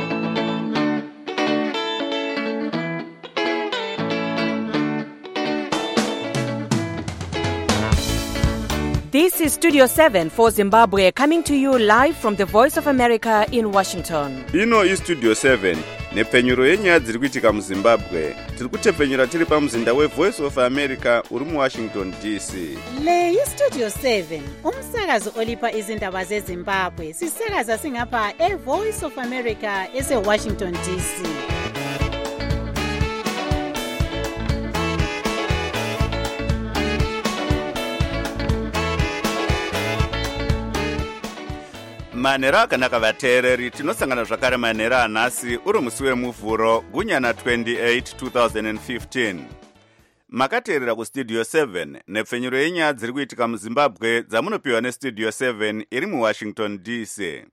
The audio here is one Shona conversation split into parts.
This is Studio 7 for Zimbabwe, coming to you live from the Voice of America in Washington. Ino is Studio 7, nepfenyuro yenyaya dziri kuitika muZimbabwe. Tiri kutepfenyura tiri pamuzinda weVoice of America uri muWashington DC. Le iStudio 7, umsakazo olipa izindaba zeZimbabwe. Sisakaza singapha eVoice of America eseWashington DC. Manhero akanaka vateereri, tinosangana zvakare manhero anhasi uri musi wemuvhuro gunyana 28 2015. Makateerera kuStudio 7 nepfenyuro yenyaya dziri kuitika muZimbabwe dzamunopiwa neStudio 7 iri muWashington DC.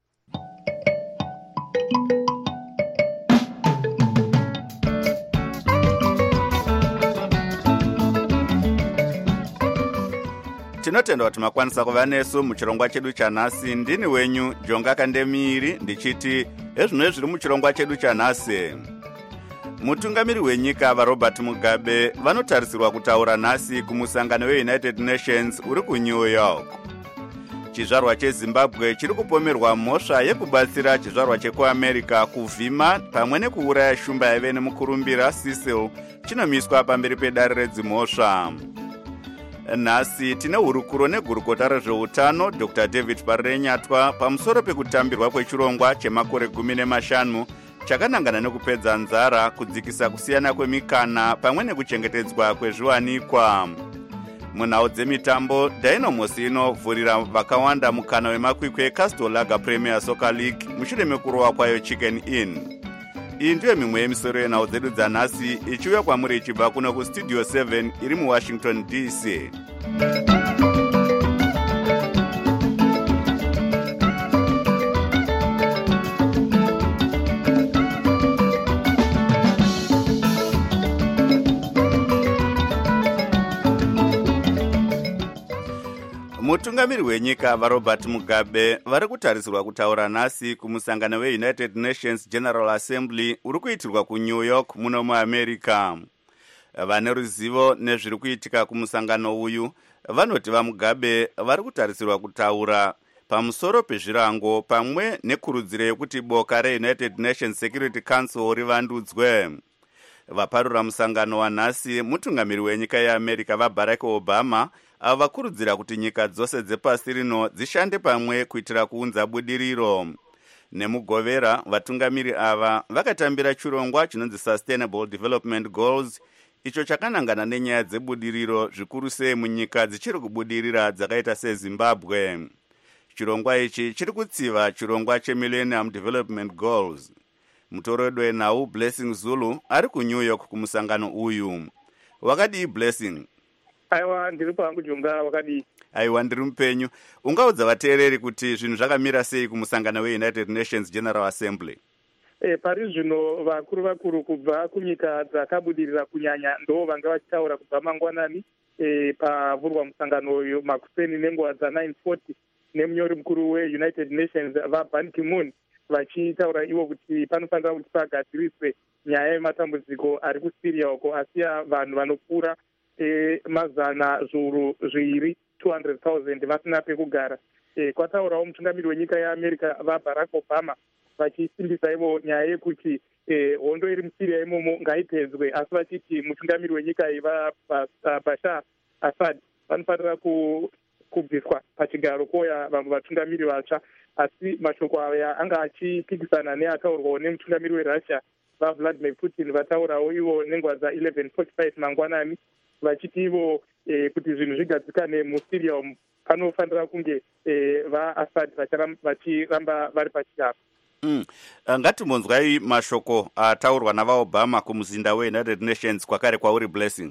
Tinotenda kuti makwanisa kuva nesu muchirongwa chedu chanhasi. Ndini wenyu Jonga Kandemiri ndichiti ezvino zviri muchirongwa chedu chanhasi. Mutungamiri wenyika vaRobert Mugabe vanotarisirwa kutaura nhasi kumusangano weUnited Nations uri kuNew York. Chizvarwa cheZimbabwe chiri kupomerwa mhosva yekubatsira chizvarwa chekuAmerica kuvhima pamwe nekuuraya shumba yaive nemukurumbira Cecil chinomiswa pamberi pedare redzimhosva. Nhasi tine hurukuro negurukota rezveutano Dr. David Parenyatwa pamusoro pekutambirwa kwechirongwa chemakore 15 chakanangana nekupedza nzara, kudzikisa kusiyana kwemikana pamwe nekuchengetedzwa kwezviwanikwa. Munhau dzemitambo, Dynamos inovhurira vakawanda mukana wemakwikwi eCastle Lager Premier Soccer League mushure mekurowa kwayo Chicken Inn. Iyi ndiyo mimwe yemisoro yenhau dzedu dzanhasi ichiuya kwamuri ichibva kuno kuStudio 7 iri muWashington DC. Mutungamiri wenyika vaRobert Mugabe vari kutarisirwa kutaura nhasi kumusangano weUnited Nations General Assembly uri kuitirwa kuNew York muno muAmerica. Vane ruzivo nezviri kuitika kumusangano uyu vanoti vaMugabe vari kutarisirwa kutaura pamusoro pezvirango pamwe nekurudziro yekuti boka reUnited Nations Security Council rivandudzwe. Vaparura musangano wanhasi mutungamiri wenyika yeAmerica vaBarack Obama vakurudzira kuti nyika dzose dzepasi rino dzishande pamwe kuitira kuunza budiriro. Nemugovera, vatungamiri ava vakatambira chirongwa chinonzi Sustainable Development Goals, icho chakanangana nenyaya dzebudiriro zvikuru sei munyika dzichiri kubudirira dzakaita seZimbabwe. Chirongwa ichi chiri kutsiva chirongwa cheMillennium Development Goals. Mutoredo wenhau Blessing Zulu ari kuNew York kumusangano uyu. Wakadi Blessing? Aiwa, ndiri pangu Jonga, wakadi. Aiwa, ndiri mupenyu. Ungaudza vateereri kuti zvinhu zvakamira sei kumusangano weUnited Nations General Assembly? Pari zvino vakuru kubva kunyika dzakabudirira kunyanya ndo vanga vachitaura kubva mangwanani pavhurwa musangano uyu makuseni nenguva dza9:40 nemunyori mukuru weUnited Nations vaBan Ki-moon vachitaura ivo kuti panofanira kuti pagadziriswe nyaya yematambudziko ari kuSyria uko asiya vanhu vanopfuura mazana zviuru zviviri 200,000 vasina pekugara. Kwataurawo mutungamiri wenyika yeAmerica vaBarack Obama vachisimbisa ivo nyaya yekuti hondo iri muSyria imomo ngaipedzwe, asi vachiti mutungamiri wenyika iyi Bashar Assad vanofanira kubviswa pachigaro kouya vamwe vatungamiri vatsva. Asi mashoko aya anga achipikisana neataurwawo nemutungamiri weRussia vaVladimir Putin vataurawo ivo nenguva dza11:45 mangwanani vachiti ivo kuti zvinhu zvigadzikane muSyria umu panofanira kunge vaAssad vachiramba vari pachigaro. Ngatimbonzwai mashoko ataurwa navaObama kumuzinda weUnited Nations kwakare kwauri Blessing.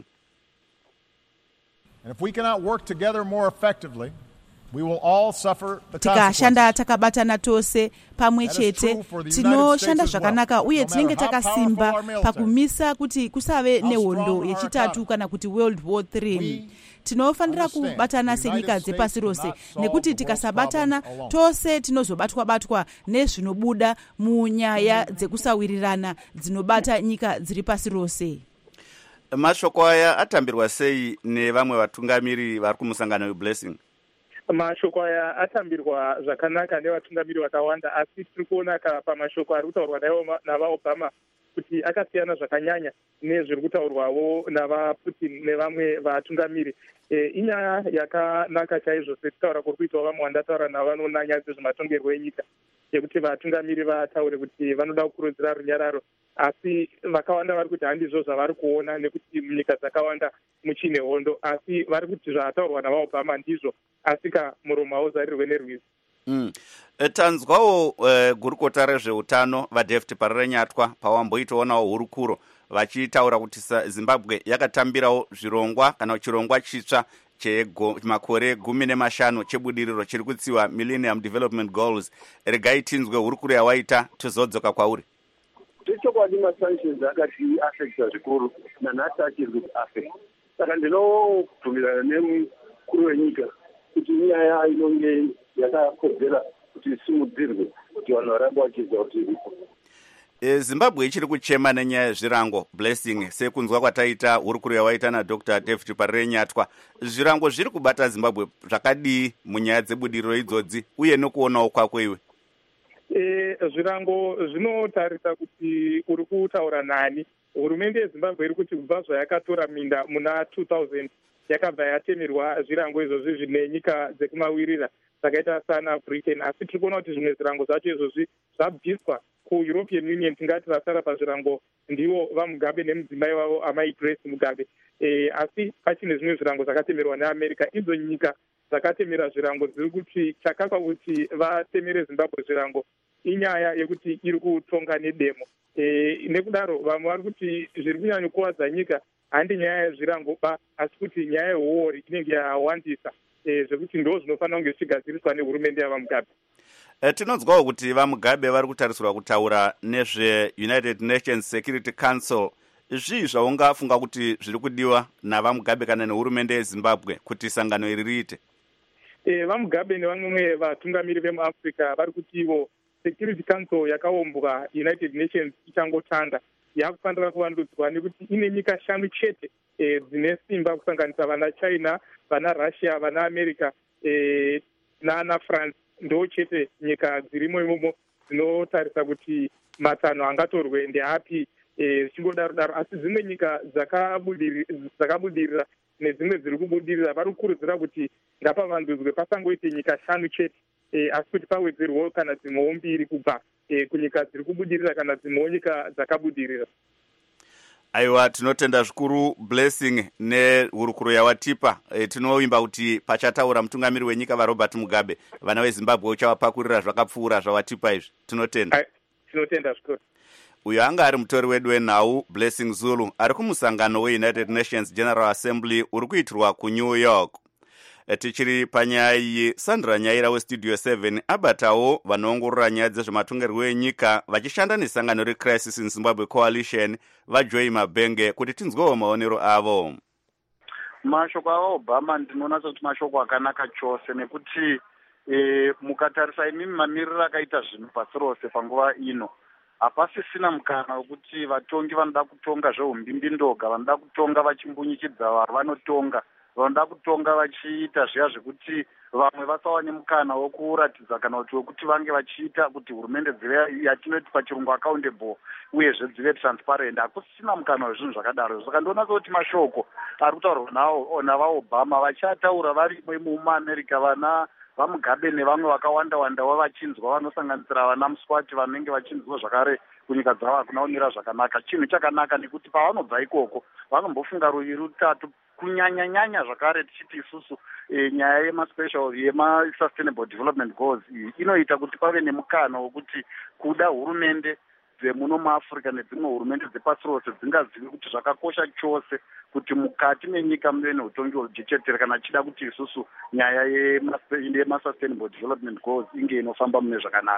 And if we cannot work together more effectively, we will all suffer the tikashanda takabatana tose pamwe chete tinoshanda zvakanaka uye tinenge takasimba pakumisa kuti kusave nehondo yechitatu kana kuti World War 3. tinofanira kubatana senyika dzepasi rose, nekuti tikasabatana tose tinozobatwa nezvinobuda munyaya dzekusawirirana dzinobata nyika dziri pasi rose. Mashoko aya atambirwa sei nevamwe vatungamiri vari kumusangano weBlessing? Mashoko aya atambirwa zvakanaka nevatungamiri vakawanda, asi tiri kuona pamashoko ari kutaurwa navaobama kuti akasiyana zvakanyanya nezviri kutaurwawo navaputin nevamwe vatungamiri. Inyaya yakanaka chaizvo sekutaura kuri kuitwa vamwe vandataura navanoona nyaya dzezvematongerwo enyika, yekuti vatungamiri vataure kuti vanoda kukurudzira runyararo, asi vakawanda vari kuti handizvo zvavari kuona, nekuti munyika dzakawanda muchine hondo, asi vari kuti zvataurwa navaobama ndizvo, asi muromo hauzarirwe nerwizi. Tanzwawo gurukota rezveutano vaDavid Parirenyatwa pawamboitowonawo hurukuro vachitaura kuti Zimbabwe yakatambirawo zvirongwa kana chirongwa chitsva chemakore 15 chebudiriro chiri kutsiwa Millennium Development Goals. Regai tinzwe hurukuro yawaita tozodzoka kwauri. Tichokwadi masanctions akati affecta zvikuru nanhasi achiri kuti affect. Saka ndinobvumirana nemukuru wenyika kuti nyaya inonge yakakodzera kuti isimudzirwe kuti vanhu varambe vachiziva kuti iripo. Zimbabwe ichiri kuchema nenyaya yezvirango Blessing, sekunzwa kwataita hurukuro yawaita naDr. David Parirenyatwa. Zvirango zviri kubata Zimbabwe zvakadii munyaya dzebudiriro idzodzi uye nokuonawo kwako iwe? Zvirango zvinotarisa kuti uri kutaura nani. Hurumende yeZimbabwe iri kuti kubva zvayakatora minda muna 2000 yakabva yatemerwa zvirango izvozvi zvine nyika dzekumawirira dzakaita sana Britain, asi tiri kuona kuti zvimwe zvirango zvacho izvozvi zvabviswa kuEuropean Union. Tingati vasara pazvirango ndivo vaMugabe nemudzimai wavo amai Grace Mugabe, asi pachine zvimwe zvirango zvakatemerwa neAmerica. Idzo nyika dzakatemera zvirango dziri kuti chakakwa kuti vatemere Zimbabwe zvirango inyaya yekuti iri kutonga nedemo, nekudaro vamwe vari kuti zviri kunyanya kuvadza nyika handi nyaya yezvirango asi kuti nyaya yehuori inenge yawandisa, zvekuti ndo zvinofanira kunge zvichigadziriswa nehurumende yavaMugabe. Tinonzwawo kuti vaMugabe vari kutarisirwa kutaura nezveUnited Nations Security Council. Zvii zvaungafunga kuti zviri kudiwa navaMugabe kana nehurumende yeZimbabwe kuti sangano iri riite? VaMugabe nevamwe vatungamiri vemuAfrica vari kuti ivo Security Council yakaumbwa United Nations ichangotanga yakufanira kuvandudzwa nekuti ine nyika 5 chete dzine simba kusanganisa vana China, vana Russia, vana America nana France. Ndo chete nyika dzirimo imomo dzinotarisa kuti matanho angatorwe ndeapi zvichingodaro, asi dzimwe nyika dzakabudirira nedzimwe dziri kubudirira vari kukurudzira kuti ngapavandudzwe pasangoite nyika 5 chete, asi kuti pawedzerwewo kana dzimwewo 2 kubva kunyika dziri kubudirira kana dzimwewo nyika dzakabudirira. Aiwa, tinotenda zvikuru Blessing nehurukuro yawatipa. Tinovimba kuti pachataura mutungamiri wenyika vaRobert Mugabe vana veZimbabwe uchavapakurira zvakapfuura zvawatipa izvi. Tinotenda. Tinotenda zvikuru. Uyo anga ari mutori wedu wenhau Blessing Zulu ari kumusangano weUnited Nations General Assembly uri kuitirwa kuNew York. Tichiri panyaya iyi, Sandra Nyaira weStudio 7 abatawo vanoongorora nyaya dzezvematongerwo enyika vachishanda nesangano reCrisis in Zimbabwe Coalition vaJoy Mabenge kuti tinzwewo maonero avo. Mashoko aObama ndinoona kuti mashoko akanaka chose, nekuti mukatarisa imimi mamiriro akaita zvinhu pasi rose panguva ino, hapasisina mukana wekuti vatongi vanoda kutonga zveumbimbi-ndoga, vanoda kutonga vachimbunyikidza vanotonga, vanoda kutonga vachiita zviya zvekuti vamwe vasawane mukana wokuratidza kana kuti wekuti vange vachiita kuti hurumende dzive yatinoti pachirungu accountable uyezve dzive transparent. Hakusina mukana wezvinhu zvakadaro. Saka ndoona kuti mashoko ari kutaurwa navaObama vachataura vari muAmerica, vana vaMugabe nevamwe vakawanda-wandawo vachinzwa, vanosanganisira vana Muswati vanenge vachinzwa zvakare kunyika dzavo hakuna kumira zvakanaka. Chinhu chakanaka nekuti pavanobva ikoko vanombofunga ruviri rutatu kunyanya-nyanya zvakare tichiti isusu nyaya yema-sustainable development goals iyi inoita kuti pave nemukana wokuti kuda hurumende dzemuno muAfrica nedzimwe hurumende dzepasi rose dzingazive kuti zvakakosha chose kuti mukati menyika muve neutongi hwejechetere kana chida kuti isusu nyaya yema-sustainable development goals inge inofamba mune zvakanaka.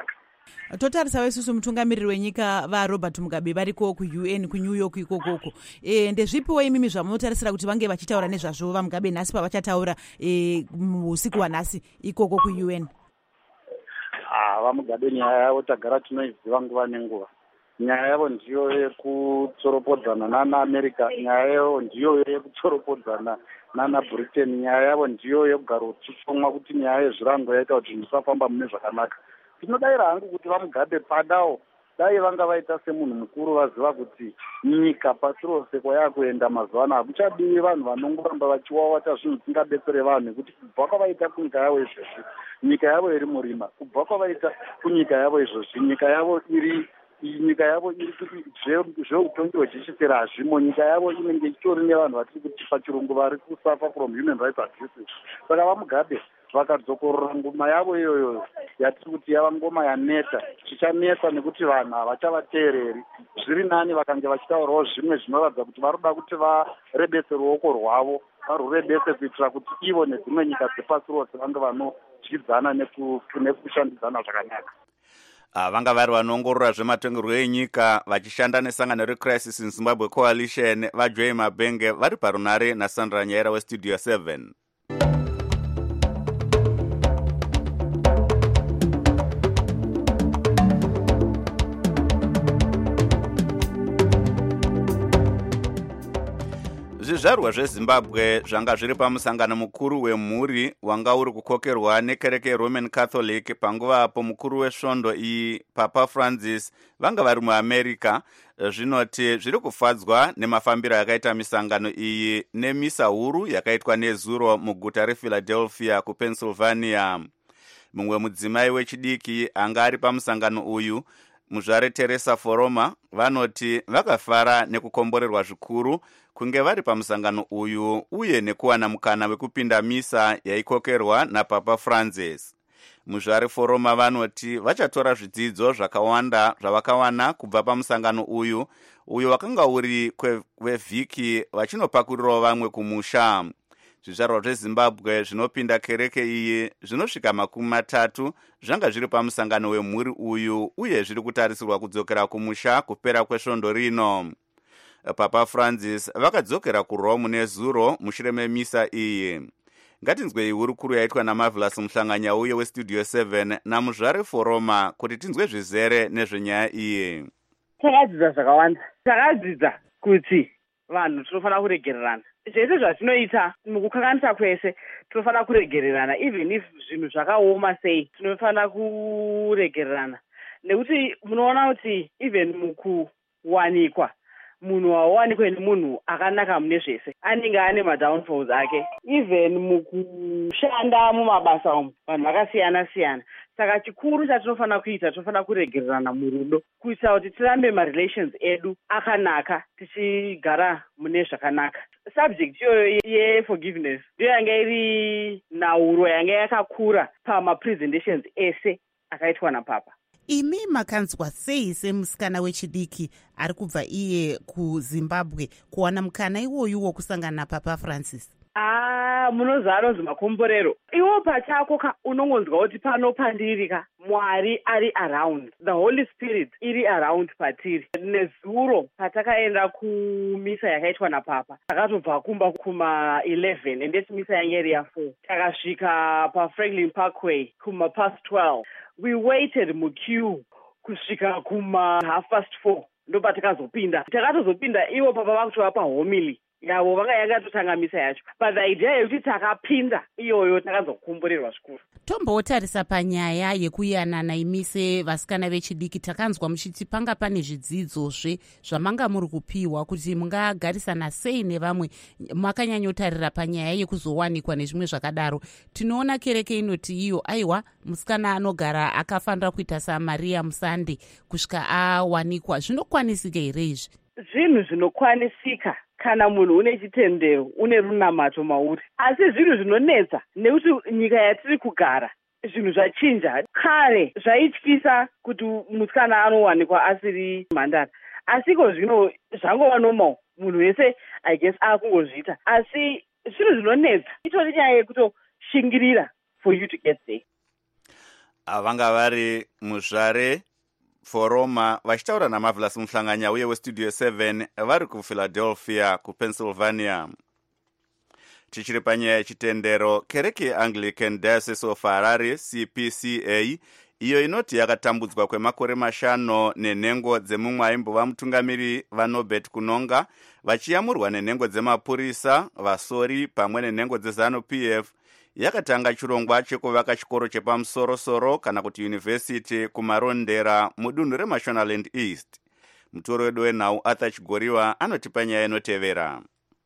totarisa isusu mutungamiriri wenyika vaRobert Mugabe variko kuUN kuNew York ikokoko, ndezvipiwo imimi zvamunotarisira kuti vange vachitaura nezvazvo vaMugabe nhasi pavachataura usiku wanhasi ikoko kuUN? VaMugabe nyaya yavo tagara tinoiziva nguva nenguva. Nyaya yavo ndiyo yekutsoropodzana nanaAmerica, nyaya yavo ndiyo yekutsoropodzana nanaBritain, nyaya yavo ndiyo yekugara uchishomwa kuti nyaya yezvirango yaita kuti zvisafamba mune zvakanaka. Tinodayira hangu kuti vaMugabe padawo dai vanga vaita semunhu mukuru vaziva kuti nyika pasi rose kwayakuenda mazuva ano hakuchadiwi vanhu vanongoramba vachiwawata zvinhu zvisingabetsere vanhu, nekuti kubva kwavaita kunyika yavo izvozvi nyika yavo iri murima, kubva kwavaita kunyika yavo izvozvi nyika yavo iri kuti zveutongi hwechishisira hazvimo, nyika yavo inenge ichitori nevanhu vatiri kuti pachirungu vari kusuffer from human rights abuses. Saka vaMugabe vakadzokorora ngoma yavo iyoyo yatiri kuti yava ngoma yaneta, zvichanetsa nekuti vanhu havachavateereri. Zviri nani vakange vachitaurawo zvimwe zvinoratidza kuti varoda kuti varebese ruoko rwavo, varurebese kuitira kuti ivo nedzimwe nyika dzepasi rose vange vanodyidzana nekushandidzana zvakanaka. Vanga vari vanoongorora zvematongerwo enyika vachishanda nesangano reCrisis in Zimbabwe Coalition vaJoy Mabenge vari parunare naSandra Nyaira weStudio 7. Zvizvarwa zveZimbabwe zvanga zviri pamusangano mukuru wemhuri wanga uri kukokerwa nekereke yeRoman Catholic panguva apo mukuru wesvondo iyi Papa Francis vanga vari muAmerica. Zvinoti zviri kufadzwa nemafambiro yakaita misangano iyi nemisa huru yakaitwa nezuro muguta rePhiladelphia kuPennsylvania. Mumwe mudzimai wechidiki anga ari pamusangano uyu, muzvare Teresa Foroma, vanoti vakafara nekukomborerwa zvikuru kunge vari pamusangano uyu uye nekuwana mukana wekupinda misa yaikokerwa naPapa Francis. Muzvare Foroma vanoti vachatora zvidzidzo zvakawanda zvavakawana kubva pamusangano uyu wakanga uri wevhiki vachinopakurirawo vamwe kumusha. Zvizvarwa zveZimbabwe zvinopinda kereke iyi zvinosvika 30 zvanga zviri pamusangano wemhuri uyu uye zviri kutarisirwa kudzokera kumusha kupera kwesvondo rino. Papa Francis vakadzokera kuRome nezuro mushure memisa iyi. Ngatinzwei hurukuru yaitwa naMarvelous Muhlanganya uye weStudio 7 namuzvare Foroma kuti tinzwe zvizere nezvenyaya iyi. Takadzidza zvakawanda. Takadzidza kuti vanhu tinofanira kuregererana. Zvese zvatinoita mukukanganisa kwese tinofanira kuregererana, even if zvinhu zvakaoma sei tinofanira kuregererana, nekuti munoona kuti even mukuwanikwa munhu wawanikwa nemunhu akanaka mune zvese anenge ane madownfalls ake. Even mukushanda mumabasa umu vanhu vakasiyana siyana. Saka chikuru chatinofanira kuita tinofanira kuregererana murudo kuitira kuti tirambe marelations edu akanaka tichigara mune zvakanaka. Subject iyoyo yeforgiveness ndiyo yanga iri nauro yanga yakakura pamapresentations ese akaitwa naPapa. Imi makanzwa sei semusikana wechidiki ari kubva iye kuZimbabwe kuwana mukana iwoyu wokusangana naPapa Francis? Munozva anonzi makomborero. Iwo pachako unongonzwa kuti pano pandirika Mwari ari around, the Holy Spirit iri around patiri. Nezuro patakaenda kumisa yakaitwa naPapa takatobva kumba kuma 11 endesi misa yange iri ya4 takasvika paFranklin Parkway kuma past 12. We waited muqueue kusvika kuma 4:30 ndo patakazopinda. Takatozopinda iwo Papa vakutova pahomily yavo vanga yakatotanga misa yacho, but the idea yekuti takapinda iyoyo takazokomborerwa zvikuru. Tombotarisa panyaya yekuyanana imise vasikana vechidiki, takanzwa muchiti panga pane zvidzidzozve zvamanga muri kupiwa kuti mungagarisana sei nevamwe, makanyanyotarira panyaya yekuzowanikwa nezvimwe zvakadaro. Tinoona kereke inoti iyo aiwa musikana anogara akafanira kuita saMaria Musande kusvika awanikwa. Zvinokwanisika here izvi? Zvinhu zvinokwanisika kana munhu une chitendero, une runamato mauri. Asi zvinhu zvinonetsa nekuti nyika yatiri kugara zvinhu zvachinja. Kare zvaityisa kuti musikana anowanikwa asiri mhandara, asiko zvino zvangova normal, munhu wese I guess akungozviita. Asi zvinhu zvinonetsa itori nyaya yekutoshingirira for you to get there. vanga vari muzvare foroma vachitaura naMarvelous Muhlanganya uye westudio 7 vari kuPhiladelphia kuPennsylvania. Tichiri panyaya yechitendero, kereke yeAnglican Diocese of Harare CPCA iyo inoti yakatambudzwa kwemakore 5 nenhengo dzemumwe aimbova mutungamiri vaNobert Kunonga vachiyamurwa nenhengo dzemapurisa vasori pamwe nenhengo dzeZANU-PF yakatanga chirongwa chekuvaka chikoro chepamusoro-soro kana kuti yunivhesiti kumarondera mudunhu reMashonaland East. Mutoro wedu wenhau Arthur Chigoriwa anotipa nyaya inotevera.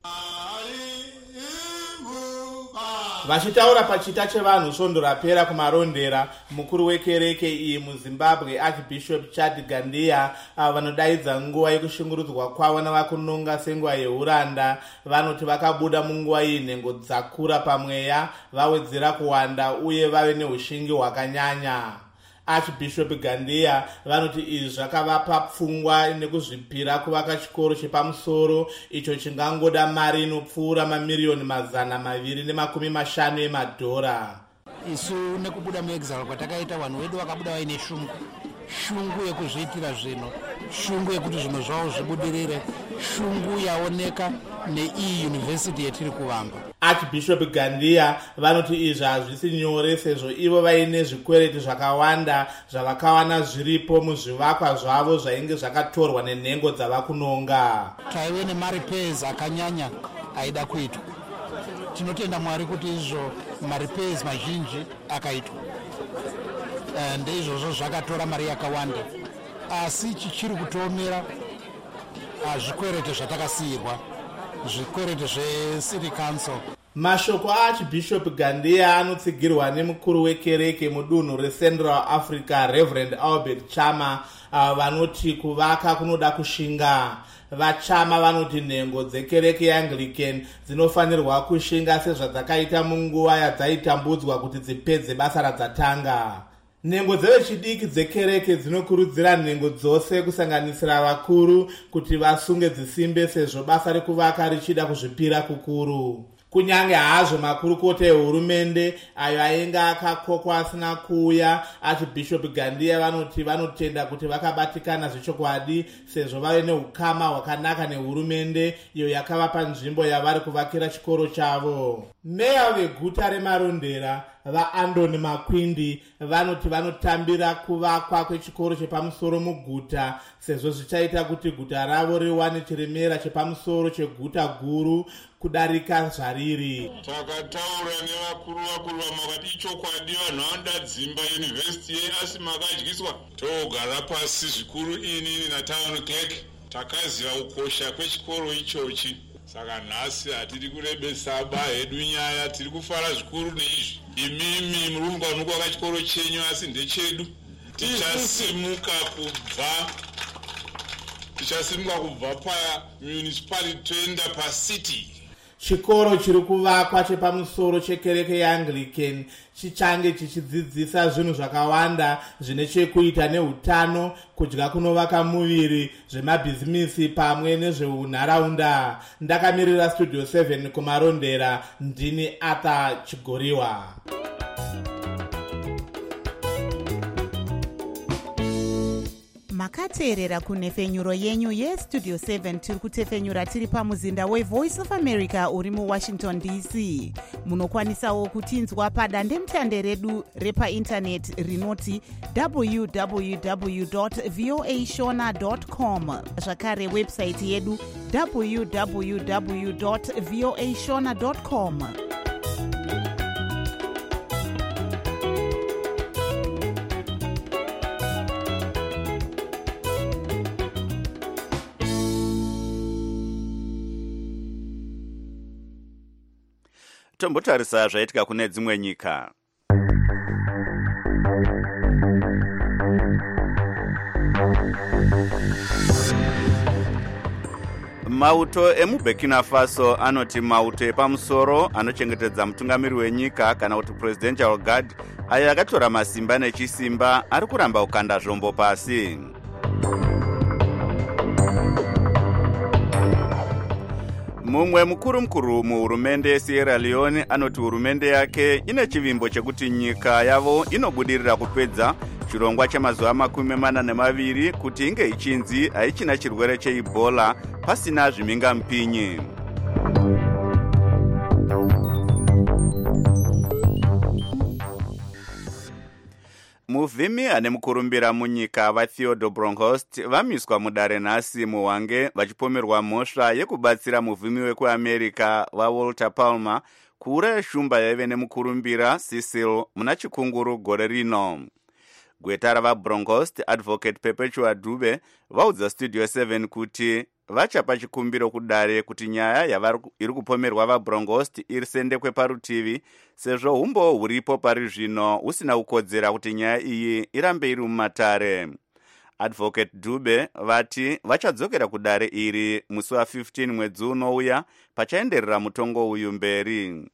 Vachitaura pachita chevanhu svondo rapera kumarondera, mukuru wekereke iyi muZimbabwe Archbishop Chad Gandia vanodaidza nguva yekushungurudzwa kwavo navakunonga senguva yeuranda vanoti vakabuda munguva iyi nhengo dzakura pamweya vawedzera kuwanda uye vave neushingi hwakanyanya. Archbishop Gandia vanoti izvi zvakavapa pfungwa nekuzvipira kuvaka chikoro chepamusoro icho chingangoda mari inopfuura mamiriyoni 250 emadhora. Isu nekubuda muexile kwatakaita vanhu vedu vakabuda vaine shungu yekuzviitira zvino, shungu yekuti zvinhu zvavo zvibudirire, shungu yaoneka neiyi yunivhesiti yetiri kuvamba. Archbishop Gandia vanoti izvi hazvisi nyore sezvo ivo vaine zvikwereti zvakawanda zvavakawana zviripo muzvivakwa zvavo zvainge zvakatorwa nenhengo dzavakunonga. Taive nemaripezi akanyanya aida kuitwa. Tinotenda Mwari kuti izvo maripezi mazhinji akaitwa. Ndeizvozvo zvakatora mari yakawanda. Asi chichiri kutomera zvikwereti zvatakasiyirwa, zvikwereti zveCity Council. Mashoko aArchbishop Gandia anotsigirwa nemukuru wekereke mudunhu reCentral Africa Reverend Albert Chama vanoti kuvaka kunoda kushinga. Vachama vanoti nhengo dzekereke yeAnglican dzinofanirwa kushinga sezvadzakaita munguva yadzaitambudzwa kuti dzipedze basa radzatanga. Nhengo dzevechidiki dzekereke dzinokurudzira nhengo dzose kusanganisira vakuru kuti vasunge dzisimbe sezvo basa rekuvaka richida kuzvipira kukuru. Kunyange hazvo makurukota ehurumende ayo ainge akakokwa asina kuuya, Archbishop Gandia vanoti vanotenda kuti vakabatikana zvechokwadi sezvo vave neukama hwakanaka nehurumende iyo yakavapa nzvimbo yavari kuvakira chikoro chavo. Meya veguta remarondera vaAndoni Makwindi vanoti vanotambira kuvakwa kwechikoro chepamusoro muguta sezvo zvichaita kuti guta ravo riwane chiremera chepamusoro cheguta guru kudarika zvariri. Takataura nevakuru vamakati ichokwadi vanhu vanoda dzimba yunivhesiti asi makadyiswa. Togara pasi zvikuru inini natown clerk takaziva ukosha kwechikoro ichochi. Saka nhasi hatiri kurebesa ba hedu nyaya, tiri kufara zvikuru neizvi. Imimi murumbwana kwaka chikoro chenyu asi ndechedu. Tichasimuka kubva pamunicipality toenda pacity. Chikoro chiri kuvakwa chepamusoro chekereke yeAnglican chichange chichidzidzisa zvinhu zvakawanda zvine chekuita neutano, kudya kunovaka muviri, zvemabhizimisi pamwe nezveunharaunda. Ndakamirira studio 7 kumarondera, ndini Arthur Chigoriwa. Makateerera kunhefenyuro yenyu yestudio 7 tiri kutefenyura tiri pamuzinda weVoice of America uri muWashington DC. Munokwanisawo kutinzwa padandemutande redu repaindaneti rinoti www.voashona.com, zvakare website yedu www.voashona.com. Tombotarisa zvaitika kune dzimwe nyika. Mauto emuBurkina Faso anoti mauto epamusoro anochengetedza mutungamiri wenyika kana kuti presidential guard ayo akatora masimba nechisimba ari kuramba kukanda zvombo pasi. mumwe mukuru muhurumende yeSierra Leone anoti hurumende yake ine chivimbo chekuti nyika yavo inobudirira kupedza chirongwa chemazuva 42 kuti inge ichinzi haichina chirwere cheEbola pasina zvimhingamupinyi. Muvhimi ane mukurumbira munyika vaTheodore Bronkhorst vamiswa mudare nhasi muhwange vachipomerwa mhosva yekubatsira muvhimi wekuAmerica vaWalter Palmer kuuraya shumba yaive nemukurumbira Cecil muna chikunguru gore rino. Gweta ravaBronkhorst, Advocate Perpetua Dube, vaudza Studio 7 kuti vachapa chikumbiro kudare kuti nyaya iri kupomerwa vaBronkhorst irisendekwe parutivi sezvo umbo huripo pari zvino usina kukodzera kuti nyaya iyi irambe iri mumatare. Advocate Dube vati vachadzokera kudare iri musi wa15 mwedzi unouya pachaenderera mutongo uyu mberi.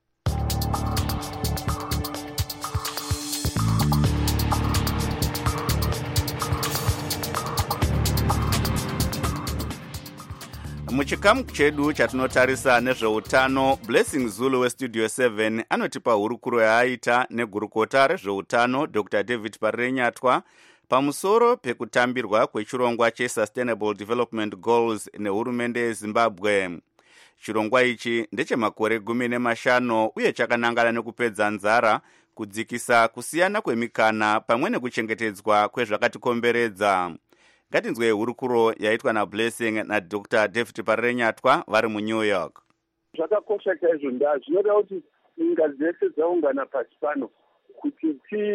Muchikamu chedu chatinotarisa nezveutano, Blessing Zulu weStudio 7 anotipa hurukuro yaaita negurukota rezveutano Dr. David Parenyatwa pamusoro pekutambirwa kwechirongwa cheSustainable Development Goals nehurumende yeZimbabwe. Chirongwa ichi ndechemakore 15 uye chakanangana nekupedza nzara, kudzikisa kusiyana kwemikana pamwe nekuchengetedzwa kwezvakatikomberedza. Ngatinzwe hurukuro yaitwa naBlessing naDr. David Parenyatwa vari muNew York. Zvakakosha chaizvo zvinoda kuti nyika dzese dzaungana pasi pano kuti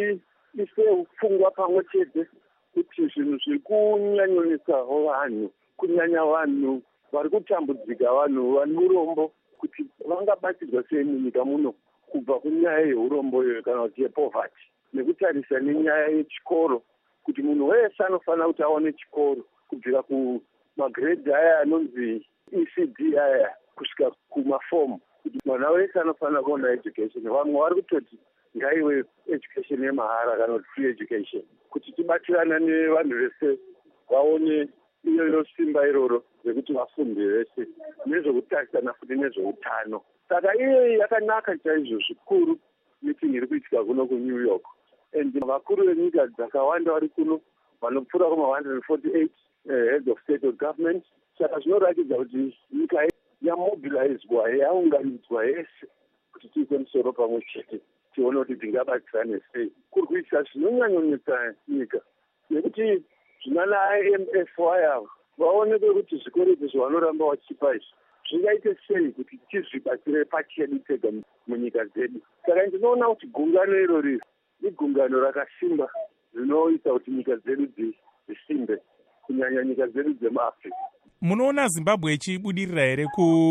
tiise pfungwa pamwe chete kuti zvinhu zviri kunyanyonisawo vanhu, kunyanya vanhu vari kutambudzika, vanhu vane urombo, kuti vangabatsirwa sei munyika muno kubva kunyaya yeurombo kana kuti yepoverty, nekutarisa nenyaya yechikoro kuti munhu wese anofanira kuti aone chikoro kubvira kumagredhi aya anonzi ECD aya kusvika kumafomu, kuti mwana wese anofanira kuona education. Vamwe vari kutoti ngaive education yemahara kana kuti free education, kuti tibatirana nevanhu vese vaone iyoyo simba iroro rekuti vafunde vese nezvekutarisana futi nezveutano. Saka iyoyi yakanaka chaizvo zvikuru meeting iri kuitika kuno kuNew York. And vakuru venyika dzakawanda vari kuno vanopfuura kuma148 heads of state of government. Saka zvinoratidza kuti nyika yamobilizwa, yaunganidzwa yese kuti tiise musoro pamwe chete tione kuti tingabatsirane sei. Kuri kuitisa zvinonyanyonetsa nyika nekuti zvinana IMF aya vaoneke kuti zvikoro izvi zvanoramba vachipa izvi zvingaite sei kuti tizvibatsire pachedu tega munyika dzedu. Saka ndinoona kuti gungano irori igungano rakasimba rinoita kuti nyika dzedu dzisimbe, kunyanya nyika dzedu dzemaAfrica. Munoona Zimbabwe ichibudirira here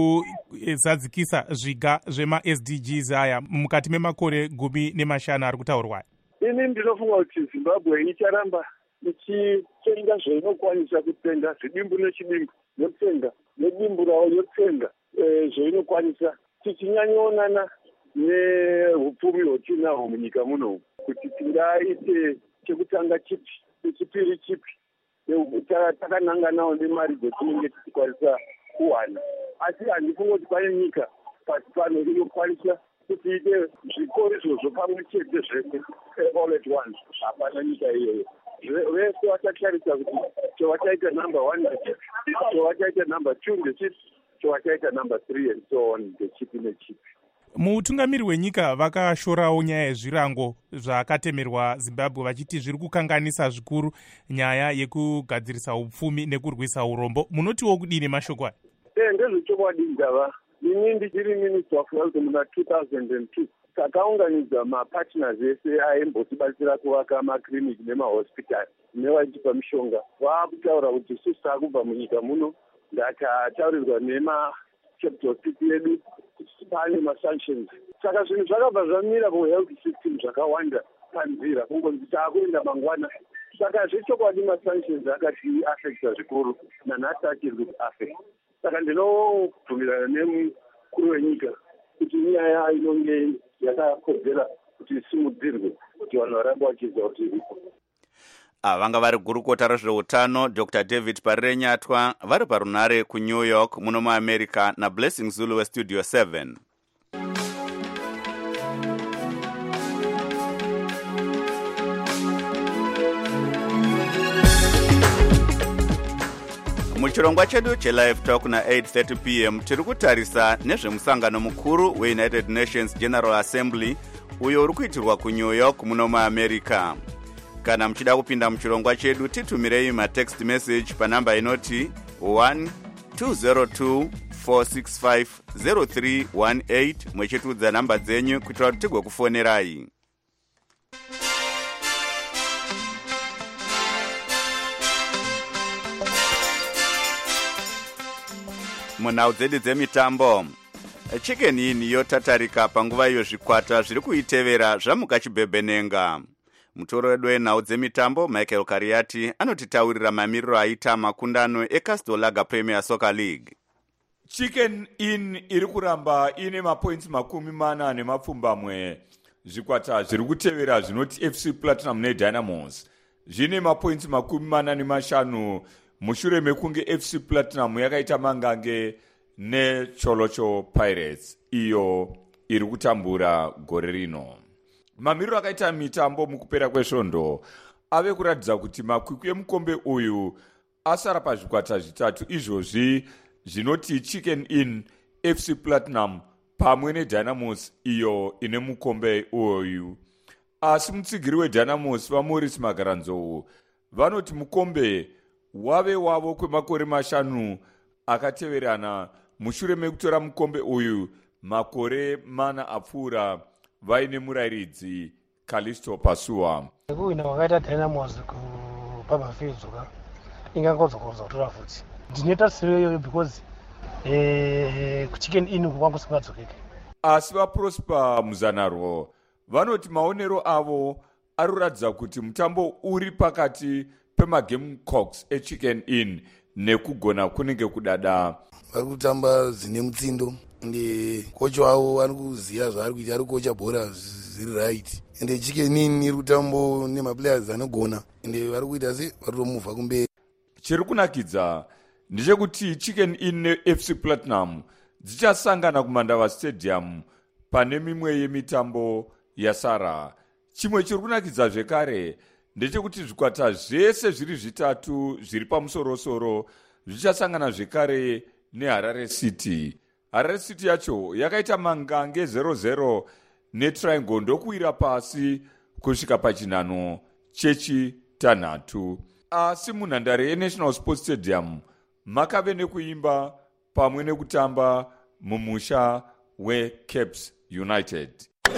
kuzadzikisa zviga zvema-SDGs aya mukati memakore 15 ari kutaurwa? Ini ndinofunga kuti Zimbabwe icharamba ichitenga zvainokwanisa kutenga, zvidimbu nechidimbu yotenga, nedimbu rawo yotenga zvainokwanisa, tichinyanyoonana nehupfumi hwatinahwo munyika muno, kuti tingaite chekutanga chipi, chechipiri chipi, takananganawo nemari dzetinenge tichikwanisa kuwana. Asi handifunga kuti pane nyika pasi pano inokwanisa kuti ite zvikoro izvozvo pamwe chete zvese all at once. Hapana nyika iyoyo. Vese vachatarisa kuti chevachaita number 1 ndechipi, chevachaita number 2 ndechipi, chevachaita number 3 and so on ndechipi nechipi. Mutungamiri wenyika vakashorawo nyaya yezvirango zvakatemerwa Zimbabwe vachiti zviri kukanganisa zvikuru nyaya yekugadzirisa upfumi nekurwisa urombo. Munotiwo kudini mashoko aya? Ndezvechokwadi ndava. Ini ndichiri Minister of Health muna 2002. Takaunganidza mapartners ese aimbotibatsira kuvaka makliniki nemahospitari nevachipa mishonga. Vaakutaura kuti isusu taakubva munyika muno ndataurirwa chapter city yedu kuti pane masanctions. Saka zvinhu zvakabva zvamira kuhealth system zvakawanda panzira kungonzi taakuenda mangwana. Saka zvechokwadi masanctions akati affecta zvikuru nanhasi achiri kuti affect. Saka ndinobvumirana nemukuru wenyika kuti nyaya inonge yakakodzera kuti isimudzirwe kuti vanhu varambe vachiziva kuti iripo. vanga vari gurukota rezveutano Dr David Parirenyatwa vari parunare kuNew York muno muamerica naBlessing Zulu westudio 7. Muchirongwa chedu chelive talk na 8:30 p.m. tiri kutarisa nezvemusangano mukuru weUnited Nations General Assembly uyo uri kuitirwa kuNew York muno muamerica. Kana muchida kupinda muchirongwa chedu titumirei matext message panamba inoti 12024650318 mwechitudza namba dzenyu kuitira kuti tigokufonerai. Munhau dzedu dzemitambo, Chicken Inn yotatarika panguva iyo zvikwata zviri kuitevera zvamuka chibhebhenenga. Mutoro wedu wenhau dzemitambo Michael Kariati anotitaurira mamiriro aita makundano eCastle Lager Premier Soccer League. Chicken Inn iri kuramba ine mapoints 40 zvikwata zviri kutevera zvinoti FC Platinum neDynamos zvine mapoints 45 mushure mekunge FC Platinum yakaita mangange neCholocho Pirates iyo iri kutambura gore rino. Mamiriro akaita mitambo mukupera kwesvondo ave kuratidza kuti makwikwi emukombe uyu asara pazvikwata zvitatu izvozvi zvinoti Chicken Inn, FC Platinum pamwe neDynamos iyo ine mukombe uyu. Asi mutsigiri weDynamos vaMaurice Magaranzou vanoti mukombe wave wavo kwemakore 5 akateverana mushure mekutora mukombe uyu makore 4 apfuura vaine murayiridzi Callisto Pasua. Kuwina wakaita Dynamos kupabafedzoka ingangodzokodza kutora futi. Ndinoita seyo because kuChicken Inn kwangu singadzokeke. Asi vaProsper Muzanarwo vanoti maonero avo ari kuratidza kuti mutambo uri pakati pemaGamecocks eChicken Inn nekugona kunenge kudada. Vari kutamba zvine mutsindo ende kocha wavo ari kuziva zvaari kuita, ari kocha bhora zviri right ende Chicken Inn iri kutambo nemaplayers anogona ende vari kuita se vari kutomuvha kumberi. Chiri kunakidza ndechekuti Chicken Inn neFC Platinum dzichasangana kuMandava Stadium pane mimwe yemitambo yasara. Chimwe chiri kunakidza zvekare ndechekuti zvikwata zvese zviri zvitatu zviri pamusorosoro zvichasangana zvekare neHarare City. Harare City yacho yakaita mangange 0-0 neTriangle ndokuwira pasi kusvika pachinhano chechitanhatu. Asi munhandare yeNational Sports Stadium makave nekuimba pamwe nekutamba mumusha weCaps United.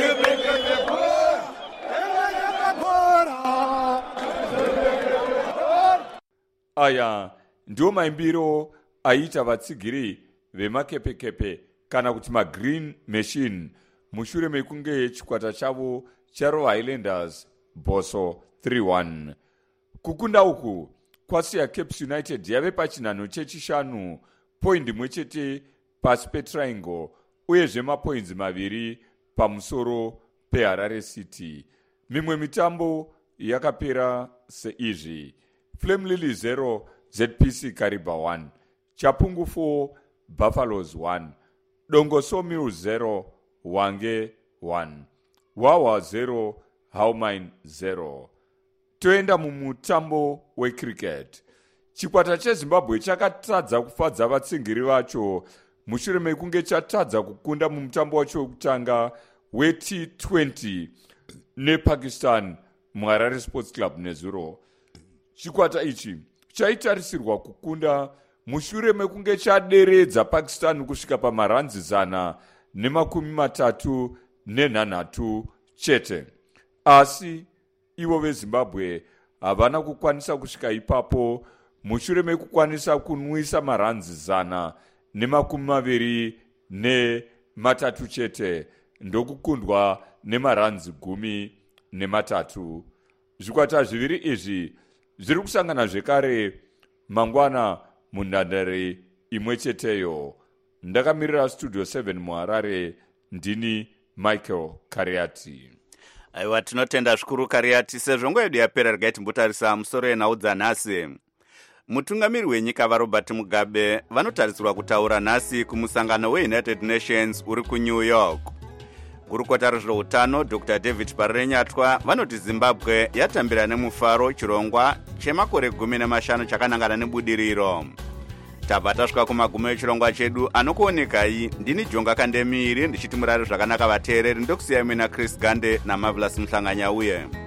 Aya ndiwo maimbiro aita vatsigiri vemakepekepe kana kuti maGreen Machine mushure mekunge chikwata chavo chaRover Highlanders Boso 3-1. Kukunda uku kwasiya Caps United yave pachinhano chechishanu point imwe chete pasi peTriangle uyezve mapoints 2 pamusoro peHarare City. Mimwe mitambo yakapera seizvi: Flame Lily 0 ZPC Kariba 1, Chapungu 4 Buffaloes 1, Dongo Sawmills 0 Wange 1, Wawa 0 Howmine 0. Toenda mumutambo wecricket. Chikwata cheZimbabwe chakatadza kufadza vatsingiri vacho mushure mekunge chatadza kukunda mumutambo wacho wekutanga weT20 nePakistan muHarare Sports Club nezuro. Chikwata ichi chaitarisirwa kukunda mushure mekunge chaderedza Pakistan kusvika pamaranzi 138 chete. Asi ivo veZimbabwe havana kukwanisa kusvika ipapo mushure mekukwanisa kunwisa maranzi 123 chete ndokukundwa nemaranzi 13. Zvikwata zviviri izvi zviri kusangana zvekare mangwana munhandare imwe cheteyo. Ndakamirira studio 7 muHarare, ndini Michael Kariati. aiwa tinotenda zvikuru Kariati. Sezvo nguva yedu yapera regai timbotarisa musoro yenhau dzanhasi. Mutungamiri wenyika vaRobert Mugabe vanotarisirwa kutaura nhasi kumusangano weUnited Nations uri kuNew York. Gurukota rezveutano Dr. David Parenyatwa vanoti Zimbabwe yatambira nemufaro chirongwa chemakore 15 chakanangana nebudiriro. Tabva tasvika kumagumo echirongwa chedu, anokuonekai ndini Jonga Kandemiri ndichiti murari zvakanaka vateereri, ndokusiyai mina Chris Gande naMarvelous Mhlanganyauye.